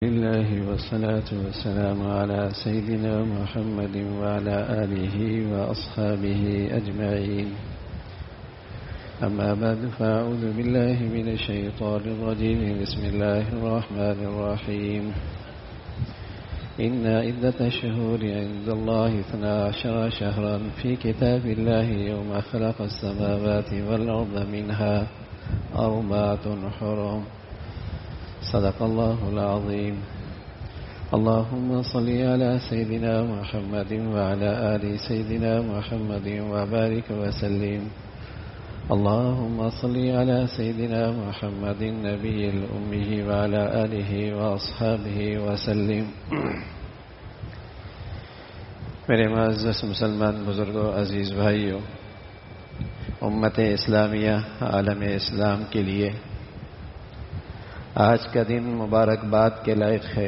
لله والصلاة والسلام على سيدنا محمد وعلى آله وأصحابه أجمعين. أما بعد فأعوذ بالله من الشيطان الرجيم. بسم الله الرحمن الرحيم. إن عدة الشهور عند الله 12 شهرا في كتاب الله يوم خلق السماوات والأرض منها 4 حرم. صدق الله العظيم. اللهم صل على سيدنا محمد وعلى آل سيدنا محمد وبارك وسلم. اللهم صل على سيدنا محمد النبي الأمي وعلى آله وأصحابه وسلم. میرے معزز مسلمان بزرگوں، عزیز بھائیوں، امت اسلامیہ عالم اسلام کے لیے آج کا دن مبارکباد کے لائق ہے.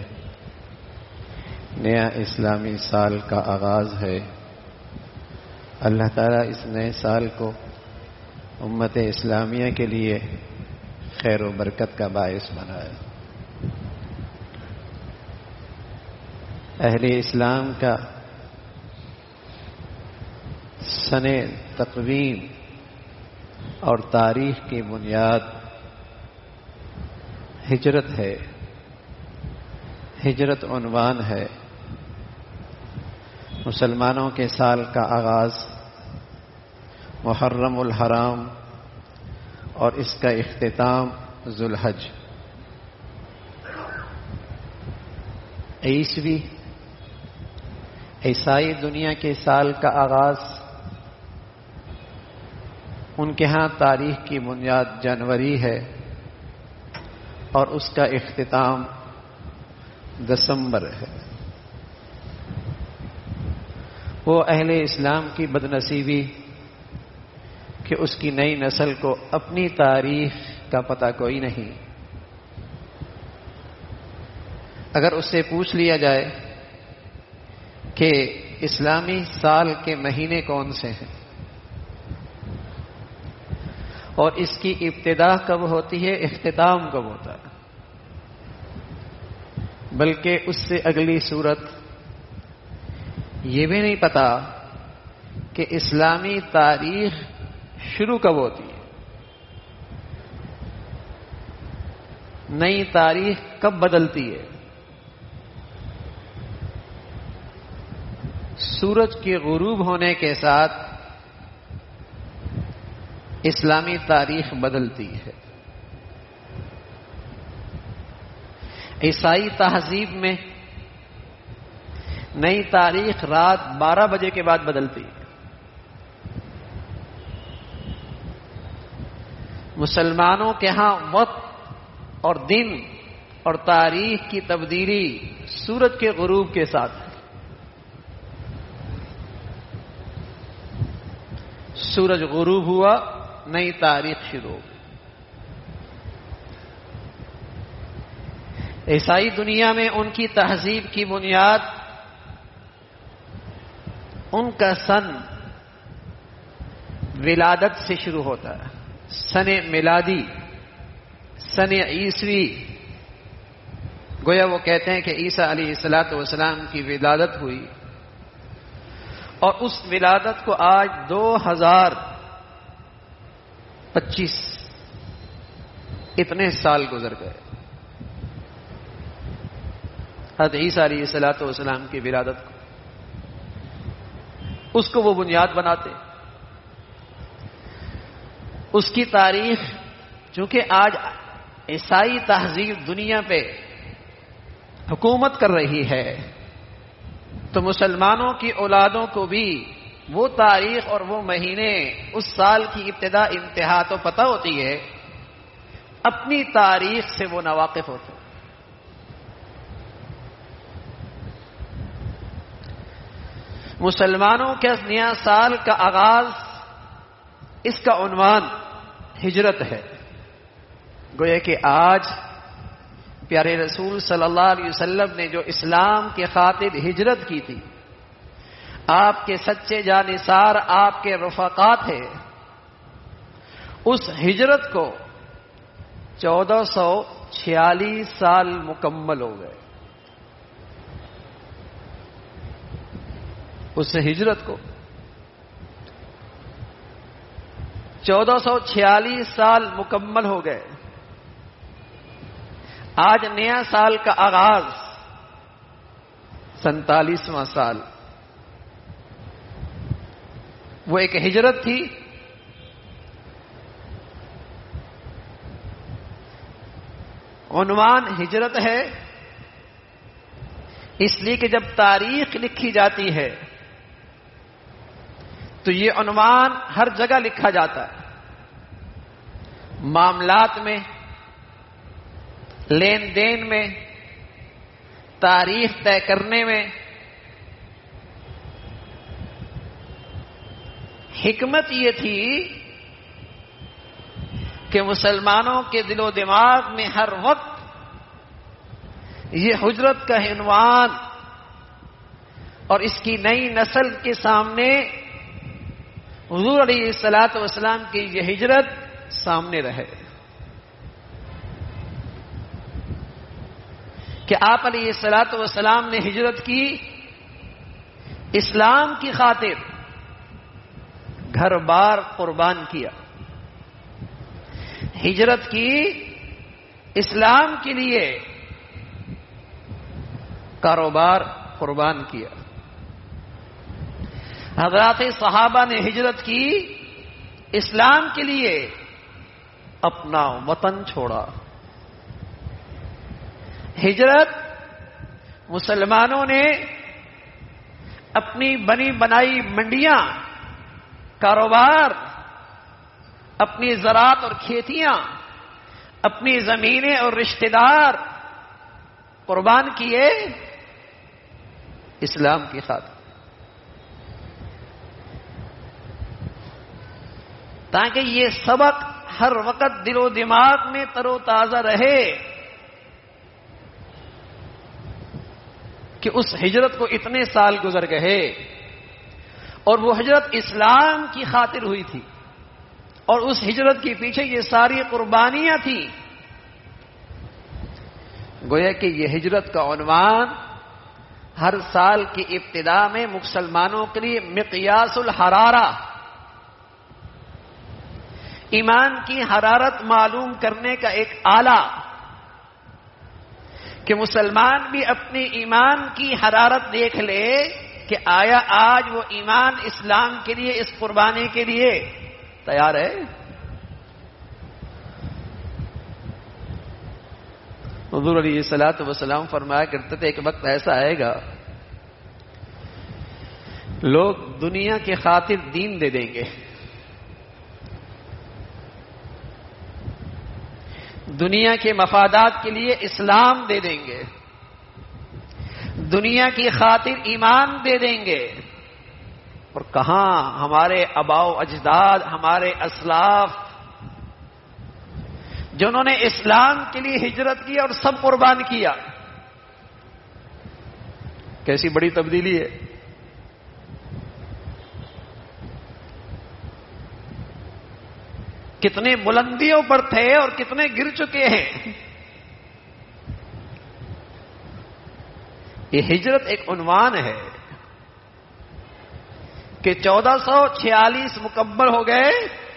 نیا اسلامی سال کا آغاز ہے. اللہ تعالیٰ اس نئے سال کو امت اسلامیہ کے لیے خیر و برکت کا باعث بنائے. اہل اسلام کا سن تقویم اور تاریخ کی بنیاد ہجرت ہے. ہجرت عنوان ہے. مسلمانوں کے سال کا آغاز محرم الحرام اور اس کا اختتام ذوالحج. عیسوی عیسائی دنیا کے سال کا آغاز ان کے ہاں تاریخ کی بنیاد جنوری ہے اور اس کا اختتام دسمبر ہے. وہ اہل اسلام کی بدنصیبی کہ اس کی نئی نسل کو اپنی تاریخ کا پتہ کوئی نہیں. اگر اس سے پوچھ لیا جائے کہ اسلامی سال کے مہینے کون سے ہیں اور اس کی ابتدا کب ہوتی ہے، اختتام کب ہوتا ہے، بلکہ اس سے اگلی صورت یہ بھی نہیں پتا کہ اسلامی تاریخ شروع کب ہوتی ہے، نئی تاریخ کب بدلتی ہے. سورج کے غروب ہونے کے ساتھ اسلامی تاریخ بدلتی ہے. عیسائی تہذیب میں نئی تاریخ رات 12 بجے کے بعد بدلتی ہے. مسلمانوں کے ہاں وقت اور دن اور تاریخ کی تبدیلی سورج کے غروب کے ساتھ ہے. سورج غروب ہوا، نئی تاریخ شروع. عیسائی دنیا میں ان کی تہذیب کی بنیاد ان کا سن ولادت سے شروع ہوتا ہے. سن میلادی، سن عیسوی. گویا وہ کہتے ہیں کہ عیسیٰ علیہ السلام کی ولادت ہوئی اور اس ولادت کو آج 2025 اتنے سال گزر گئے. حضرت عیسیٰ علیہ السلام کی ولادت کو اس کو وہ بنیاد بناتے. اس کی تاریخ چونکہ آج عیسائی تہذیب دنیا پہ حکومت کر رہی ہے تو مسلمانوں کی اولادوں کو بھی وہ تاریخ اور وہ مہینے، اس سال کی ابتدا انتہا تو پتہ ہوتی ہے، اپنی تاریخ سے وہ ناواقف ہوتے ہیں. مسلمانوں کے نیا سال کا آغاز، اس کا عنوان ہجرت ہے. گویا کہ آج پیارے رسول صلی اللہ علیہ وسلم نے جو اسلام کے خاطر ہجرت کی تھی، آپ کے سچے جانثار آپ کے رفقا تھے، اس ہجرت کو 1400 1446 سال مکمل ہو گئے اس ہجرت کو. 1446 سال مکمل ہو گئے. آج نیا سال کا آغاز 47واں سال. وہ ایک ہجرت تھی. عنوان ہجرت ہے اس لیے کہ جب تاریخ لکھی جاتی ہے تو یہ عنوان ہر جگہ لکھا جاتا ہے. معاملات میں، لین دین میں، تاریخ طے کرنے میں. حکمت یہ تھی کہ مسلمانوں کے دل و دماغ میں ہر وقت یہ ہجرت کا عنوان اور اس کی نئی نسل کے سامنے حضور علیہ الصلوۃ والسلام کی یہ ہجرت سامنے رہے کہ آپ علیہ الصلوۃ والسلام نے ہجرت کی، اسلام کی خاطر گھر بار قربان کیا. ہجرت کی، اسلام کے لیے کاروبار قربان کیا. حضرات صحابہ نے ہجرت کی، اسلام کے لیے اپنا وطن چھوڑا. ہجرت مسلمانوں نے اپنی بنی بنائی منڈیاں، کاروبار، اپنی زراعت اور کھیتیاں، اپنی زمینیں اور رشتہ دار قربان کیے اسلام کی خاطر، تاکہ یہ سبق ہر وقت دل و دماغ میں تر و تازہ رہے کہ اس ہجرت کو اتنے سال گزر گئے اور وہ ہجرت اسلام کی خاطر ہوئی تھی اور اس ہجرت کے پیچھے یہ ساری قربانیاں تھیں. گویا کہ یہ ہجرت کا عنوان ہر سال کی ابتدا میں مسلمانوں کے لیے مقیاس الحرارہ، ایمان کی حرارت معلوم کرنے کا ایک آلہ، کہ مسلمان بھی اپنی ایمان کی حرارت دیکھ لے کہ آیا آج وہ ایمان اسلام کے لیے، اس قربانی کے لیے تیار ہے. حضور علیہ الصلوۃ والسلام فرمایا کرتے تھے ایک وقت ایسا آئے گا لوگ دنیا کی خاطر دین دے دیں گے، دنیا کے مفادات کے لیے اسلام دے دیں گے، دنیا کی خاطر ایمان دے دیں گے. اور کہاں ہمارے آباء و اجداد، ہمارے اسلاف جنہوں نے اسلام کے لیے ہجرت کی اور سب قربان کیا. کیسی بڑی تبدیلی ہے. کتنے بلندیوں پر تھے اور کتنے گر چکے ہیں. یہ ہجرت ایک عنوان ہے کہ 1446 مکمل ہو گئے.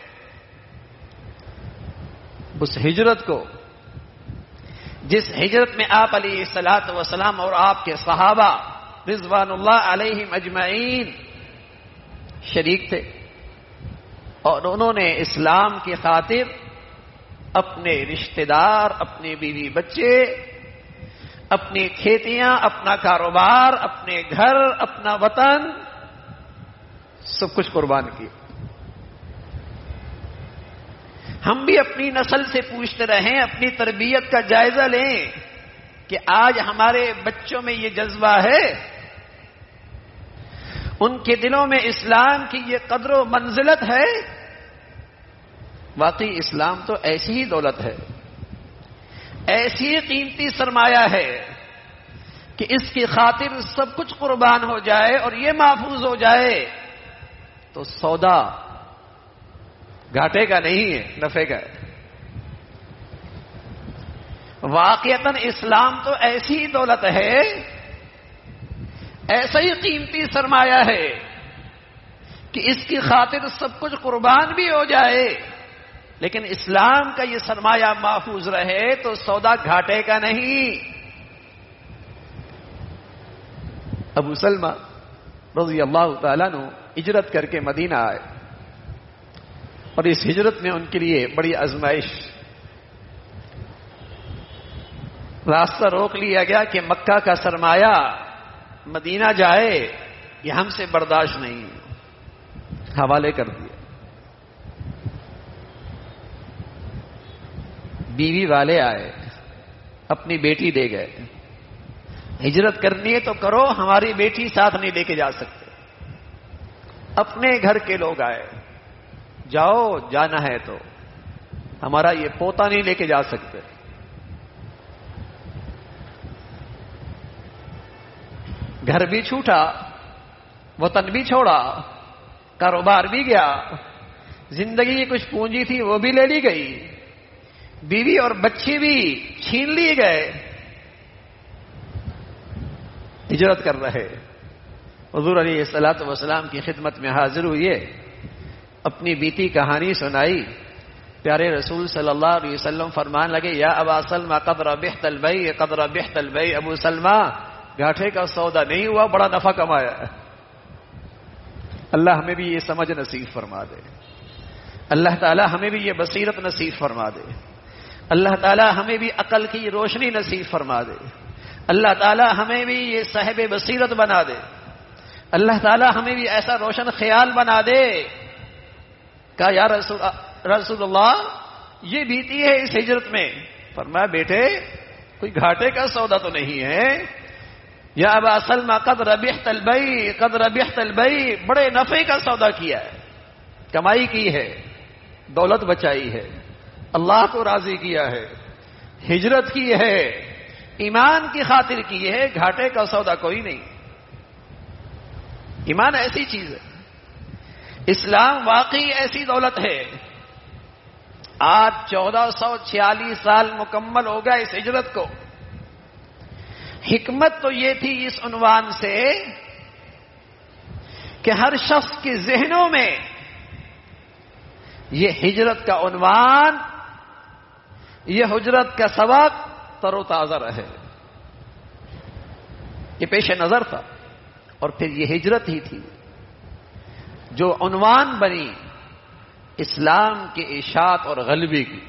اس ہجرت کو، جس ہجرت میں آپ علیہ الصلوۃ والسلام اور آپ کے صحابہ رضوان اللہ علیہم اجمعین شریک تھے، اور انہوں نے اسلام کی خاطر اپنے رشتہ دار، اپنے بیوی بچے، اپنی کھیتیاں، اپنا کاروبار، اپنے گھر، اپنا وطن، سب کچھ قربان کیا. ہم بھی اپنی نسل سے پوچھتے رہیں، اپنی تربیت کا جائزہ لیں کہ آج ہمارے بچوں میں یہ جذبہ ہے، ان کے دلوں میں اسلام کی یہ قدر و منزلت ہے. واقعی اسلام تو ایسی ہی دولت ہے، ایسی قیمتی سرمایہ ہے کہ اس کی خاطر سب کچھ قربان ہو جائے اور یہ محفوظ ہو جائے تو سودا گھاٹے کا نہیں ہے، نفع کا ہے. واقعتاً اسلام تو ایسی دولت ہے، ایسا ہی قیمتی سرمایہ ہے کہ اس کی خاطر سب کچھ قربان بھی ہو جائے، لیکن اسلام کا یہ سرمایہ محفوظ رہے تو سودا گھاٹے کا نہیں۔ ابو سلمہ رضی اللہ تعالیٰ عنہ ہجرت کر کے مدینہ آئے، اور اس ہجرت میں ان کے لیے بڑی آزمائش، راستہ روک لیا گیا کہ مکہ کا سرمایہ مدینہ جائے، یہ ہم سے برداشت نہیں، حوالے کر دیا۔ بیوی والے آئے، اپنی بیٹی دے گئے، ہجرت کرنی ہے تو کرو، ہماری بیٹی ساتھ نہیں لے کے جا سکتے۔ اپنے گھر کے لوگ آئے، جاؤ جانا ہے تو، ہمارا یہ پوتا نہیں لے کے جا سکتے۔ گھر بھی چھوٹا، وطن بھی چھوڑا، کاروبار بھی گیا، زندگی کی کچھ پونجی تھی وہ بھی لے لی گئی، بیوی اور بچے بھی چھین لیے گئے۔ ہجرت کر رہے، حضور علیہ الصلوۃ والسلام کی خدمت میں حاضر ہوئے، اپنی بیتی کہانی سنائی۔ پیارے رسول صلی اللہ علیہ وسلم فرمان لگے، یا ابا سلمہ قد ربحت البیع، قد ربحت البیع، ابو سلمہ گھاٹے کا سودا نہیں ہوا، بڑا نفع کمایا۔ اللہ ہمیں بھی یہ سمجھ نصیب فرما دے، اللہ تعالی ہمیں بھی یہ بصیرت نصیب فرما دے، اللہ تعالی ہمیں بھی عقل کی روشنی نصیب فرما دے، اللہ تعالی ہمیں بھی یہ صاحب بصیرت بنا دے، اللہ تعالی ہمیں بھی ایسا روشن خیال بنا دے۔ کہا یا رسول اللہ یہ بیتی ہے اس ہجرت میں؟ فرمایا بیٹے کوئی گھاٹے کا سودا تو نہیں ہے، یا ابا سلمہ قد ربحت البیع، قد ربحت البیع، بڑے نفع کا سودا کیا ہے، کمائی کی ہے، دولت بچائی ہے، اللہ کو راضی کیا ہے، ہجرت کی ہے، ایمان کی خاطر کی ہے، گھاٹے کا سودا کوئی نہیں۔ ایمان ایسی چیز ہے، اسلام واقعی ایسی دولت ہے۔ آج 1446 سال مکمل ہو گیا اس ہجرت کو۔ حکمت تو یہ تھی اس عنوان سے کہ ہر شخص کے ذہنوں میں یہ ہجرت کا عنوان، یہ ہجرت کا سبق تر و تازہ رہے، یہ پیش نظر تھا۔ اور پھر یہ ہجرت ہی تھی جو عنوان بنی اسلام کے اشاعت اور غلبے کی،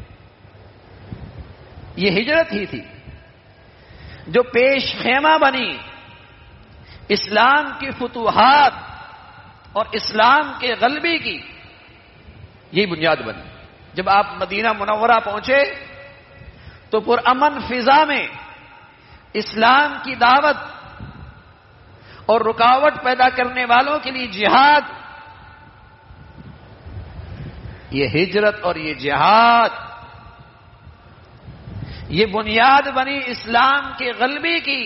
یہ ہجرت ہی تھی جو پیش خیمہ بنی اسلام کی فتوحات اور اسلام کے غلبے کی، یہی بنیاد بنی۔ جب آپ مدینہ منورہ پہنچے تو پرامن فضا میں اسلام کی دعوت اور رکاوٹ پیدا کرنے والوں کے لیے جہاد، یہ ہجرت اور یہ جہاد، یہ بنیاد بنی اسلام کے غلبے کی۔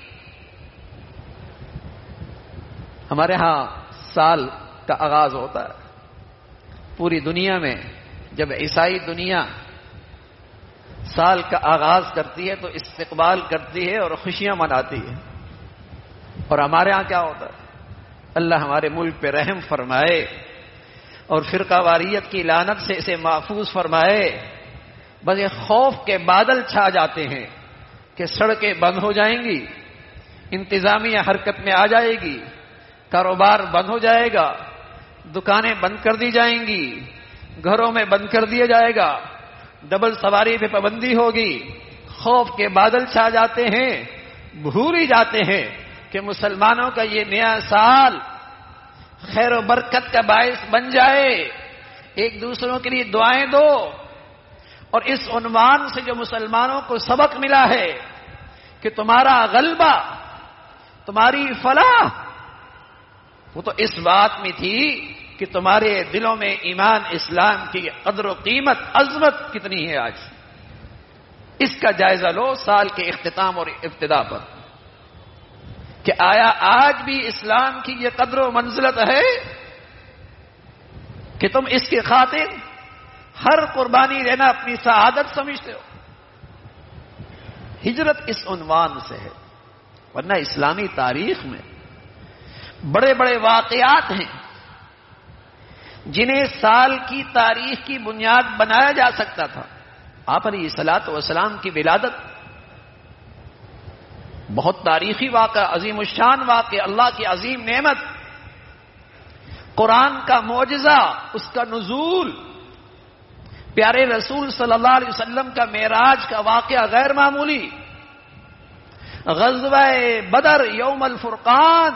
ہمارے ہاں سال کا آغاز ہوتا ہے پوری دنیا میں، جب عیسائی دنیا سال کا آغاز کرتی ہے تو استقبال کرتی ہے اور خوشیاں مناتی ہے، اور ہمارے ہاں کیا ہوتا ہے؟ اللہ ہمارے ملک پہ رحم فرمائے اور فرقہ واریت کی لعنت سے اسے محفوظ فرمائے۔ بس یہ خوف کے بادل چھا جاتے ہیں کہ سڑکیں بند ہو جائیں گی، انتظامیہ حرکت میں آ جائے گی، کاروبار بند ہو جائے گا، دکانیں بند کر دی جائیں گی، گھروں میں بند کر دیا جائے گا، ڈبل سواری پہ پابندی ہوگی۔ خوف کے بادل چھا جاتے ہیں، بھول ہی جاتے ہیں کہ مسلمانوں کا یہ نیا سال خیر و برکت کا باعث بن جائے۔ ایک دوسروں کے لیے دعائیں دو، اور اس عنوان سے جو مسلمانوں کو سبق ملا ہے کہ تمہارا غلبہ، تمہاری فلاح، وہ تو اس بات میں تھی کہ تمہارے دلوں میں ایمان اسلام کی قدر و قیمت، عظمت کتنی ہے آج۔ اس کا جائزہ لو سال کے اختتام اور ابتدا پر کہ آیا آج بھی اسلام کی یہ قدر و منزلت ہے کہ تم اس کی خاطر ہر قربانی دینا اپنی سعادت سمجھتے ہو۔ ہجرت اس عنوان سے ہے، ورنہ اسلامی تاریخ میں بڑے بڑے واقعات ہیں جنہیں سال کی تاریخ کی بنیاد بنایا جا سکتا تھا۔ آپ علیہ الصلوۃ والسلام کی ولادت بہت تاریخی واقعہ، عظیم الشان واقعہ، اللہ کی عظیم نعمت، قرآن کا معجزہ، اس کا نزول، پیارے رسول صلی اللہ علیہ وسلم کا معراج کا واقعہ غیر معمولی، غزوہ بدر، یوم الفرقان،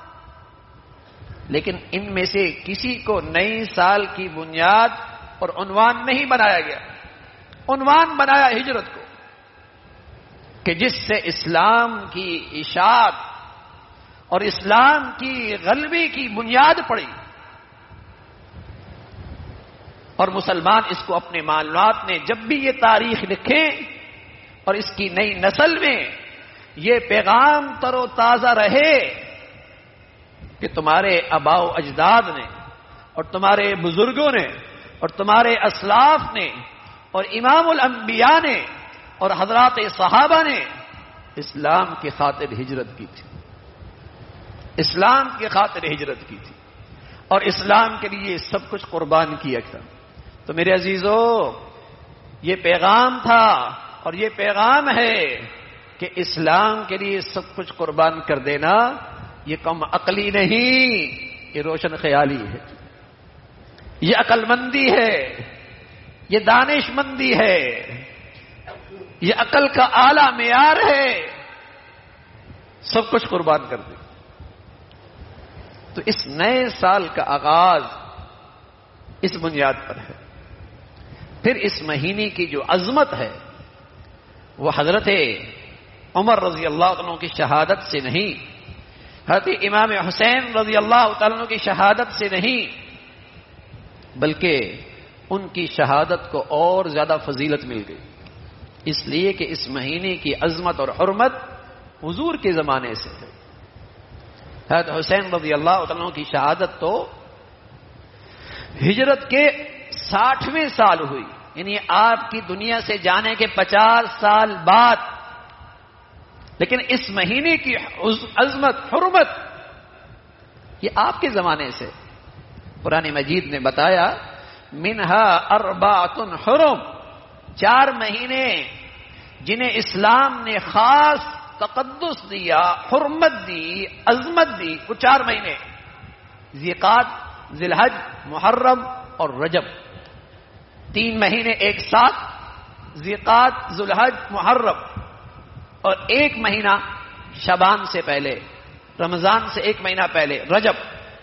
لیکن ان میں سے کسی کو نئی سال کی بنیاد اور عنوان نہیں بنایا گیا۔ عنوان بنایا ہجرت کو کہ جس سے اسلام کی اشاعت اور اسلام کی غلبے کی بنیاد پڑی، اور مسلمان اس کو اپنے معلومات میں جب بھی یہ تاریخ لکھیں اور اس کی نئی نسل میں یہ پیغام تر و تازہ رہے کہ تمہارے آباء و اجداد نے اور تمہارے بزرگوں نے اور تمہارے اسلاف نے اور امام الانبیاء نے اور حضرات صحابہ نے اسلام کی خاطر ہجرت کی تھی، اسلام کی خاطر ہجرت کی تھی اور اسلام کے لیے سب کچھ قربان کیا تھا۔ تو میرے عزیزو، یہ پیغام تھا اور یہ پیغام ہے کہ اسلام کے لیے سب کچھ قربان کر دینا یہ کم عقلی نہیں، یہ روشن خیالی ہے، یہ عقل مندی ہے، یہ دانش مندی ہے، یہ عقل کا اعلی معیار ہے، سب کچھ قربان کر دے۔ تو اس نئے سال کا آغاز اس بنیاد پر ہے۔ پھر اس مہینے کی جو عظمت ہے وہ حضرت عمر رضی اللہ عنہ کی شہادت سے نہیں، حضرت امام حسین رضی اللہ تعالیٰ عنہ کی شہادت سے نہیں، بلکہ ان کی شہادت کو اور زیادہ فضیلت مل گئی، اس لیے کہ اس مہینے کی عظمت اور حرمت حضور کے زمانے سے ہے۔ حضرت حسین رضی اللہ تعالیٰ عنہ کی شہادت تو ہجرت کے 60ویں سال ہوئی، یعنی آپ کی دنیا سے جانے کے 50 سال بعد، لیکن اس مہینے کی عظمت حرمت یہ آپ کے زمانے سے۔ قرآن مجید نے بتایا منہا اربعۃ حرم، 4 مہینے جنہیں اسلام نے خاص تقدس دیا، حرمت دی، عظمت دی، وہ 4 مہینے ذیقعد، ذی الحج، محرم اور رجب، 3 مہینے ایک ساتھ، ذیقعد، ذی الحج، محرم، اور 1 مہینہ شعبان سے پہلے، رمضان سے 1 مہینہ پہلے، رجب۔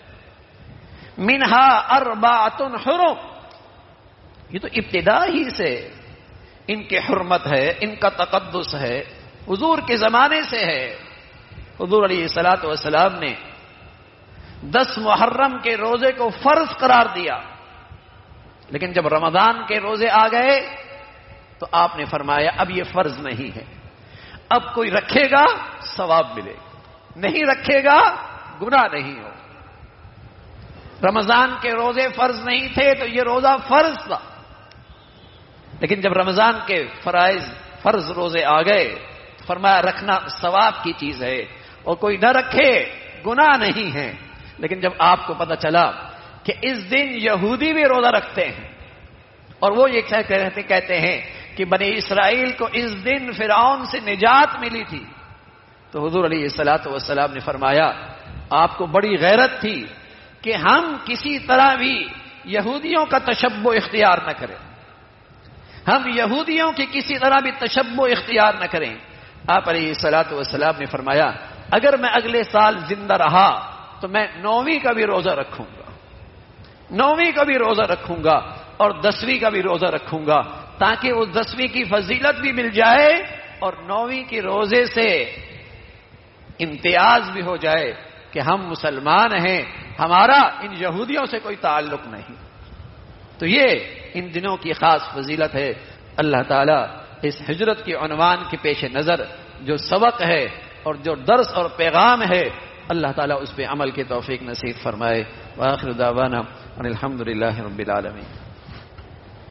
منہا اربعۃ حرم، یہ تو ابتدا ہی سے ان کی حرمت ہے، ان کا تقدس ہے، حضور کے زمانے سے ہے۔ حضور علیہ الصلوۃ والسلام نے 10 محرم کے روزے کو فرض قرار دیا، لیکن جب رمضان کے روزے آ گئے تو آپ نے فرمایا اب یہ فرض نہیں ہے، اب کوئی رکھے گا ثواب ملے گا، نہیں رکھے گا گناہ نہیں ہو۔ رمضان کے روزے فرض نہیں تھے تو یہ روزہ فرض تھا، لیکن جب رمضان کے فرض روزے آ گئے فرمایا رکھنا ثواب کی چیز ہے اور کوئی نہ رکھے گناہ نہیں ہے۔ لیکن جب آپ کو پتہ چلا کہ اس دن یہودی بھی روزہ رکھتے ہیں اور وہ یہ کہتے ہیں کہ بنی اسرائیل کو اس دن فرعون سے نجات ملی تھی، تو حضور علیہ الصلوۃ والسلام نے فرمایا آپ کو بڑی غیرت تھی کہ ہم کسی طرح بھی یہودیوں کا تشبہ اختیار نہ کریں، ہم یہودیوں کی کسی طرح بھی تشبہ اختیار نہ کریں۔ آپ علیہ الصلوۃ والسلام نے فرمایا اگر میں اگلے سال زندہ رہا تو میں 9ویں کا بھی روزہ رکھوں گا، 9ویں کا بھی روزہ رکھوں گا اور 10ویں کا بھی روزہ رکھوں گا، تاکہ اس 10ویں کی فضیلت بھی مل جائے اور 9ویں کے روزے سے امتیاز بھی ہو جائے کہ ہم مسلمان ہیں، ہمارا ان یہودیوں سے کوئی تعلق نہیں۔ تو یہ ان دنوں کی خاص فضیلت ہے۔ اللہ تعالیٰ اس ہجرت کے عنوان کے پیش نظر جو سبق ہے اور جو درس اور پیغام ہے، اللہ تعالیٰ اس پہ عمل کی توفیق نصیب فرمائے۔ وآخر دعوانا ان الحمد للہ رب العالمین۔